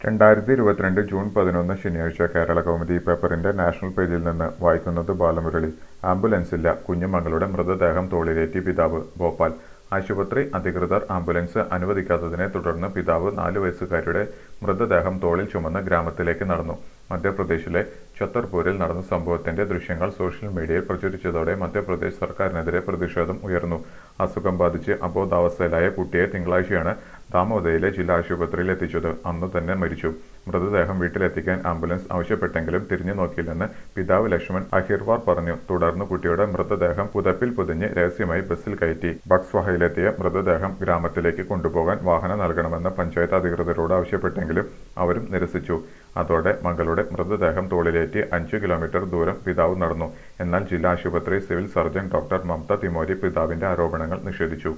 June 11 ശനിയാഴ്ച കേരളകൗമുദി പേപ്പറിന്റെ national പേജിൽ നിന്ന് വായിക്കുന്നത് ബാലമുരളി. ആംബുലൻസില്ല, കുഞ്ഞുമകളുടെ മൃതദേഹം തോളിലേറ്റി പിതാവ്. ഭോപ്പാൽ ആശുപത്രി അധികൃതർ ആംബുലൻസ് അനുവദിക്കാത്തതിനെ തുടർന്ന് പിതാവ് 4 വയസ്സുകാരിയുടെ മൃതദേഹം തോളിൽ ചുമന്ന് ഗ്രാമത്തിലേക്ക് നടന്നു. മധ്യപ്രദേശിലെ ഛത്തർപൂരിൽ നടന്ന സംഭവത്തിന്റെ ദൃശ്യങ്ങൾ സോഷ്യൽ മീഡിയയിൽ പ്രചരിച്ചതോടെ മധ്യപ്രദേശ് സർക്കാരിനെതിരെ പ്രതിഷേധം ഉയർന്നു. അസുഖം ബാധിച്ച് അബോധാവസ്ഥയിലായ കുട്ടിയെ തിങ്കളാഴ്ചയാണ് ദാമോദയിലെ ജില്ലാ ആശുപത്രിയിൽ എത്തിച്ചത്. അന്നു തന്നെ മരിച്ചു. മൃതദേഹം വീട്ടിലെത്തിക്കാൻ ആംബുലൻസ് ആവശ്യപ്പെട്ടെങ്കിലും തിരിഞ്ഞു നോക്കിയില്ലെന്ന് പിതാവ് ലക്ഷ്മൺ അഹിർവാർ പറഞ്ഞു. തുടർന്ന് കുട്ടിയുടെ മൃതദേഹം പുതപ്പിൽ പൊതിഞ്ഞ് രഹസ്യമായി ബസ്സിൽ കയറ്റി. ബക്സ്വഹയിലെത്തിയ മൃതദേഹം ഗ്രാമത്തിലേക്ക് കൊണ്ടുപോകാൻ വാഹനം നൽകണമെന്ന് പഞ്ചായത്ത് അധികൃതരോട് ആവശ്യപ്പെട്ടെങ്കിലും അവരും നിരസിച്ചു. അതോടെ മകളുടെ മൃതദേഹം തോളിലേറ്റി 5 കിലോമീറ്റർ ദൂരം പിതാവ് നടന്നു. എന്നാൽ ജില്ലാ ആശുപത്രി civil surgeon doctor Mamata Timori പിതാവിന്റെ ആരോപണങ്ങൾ നിഷേധിച്ചു.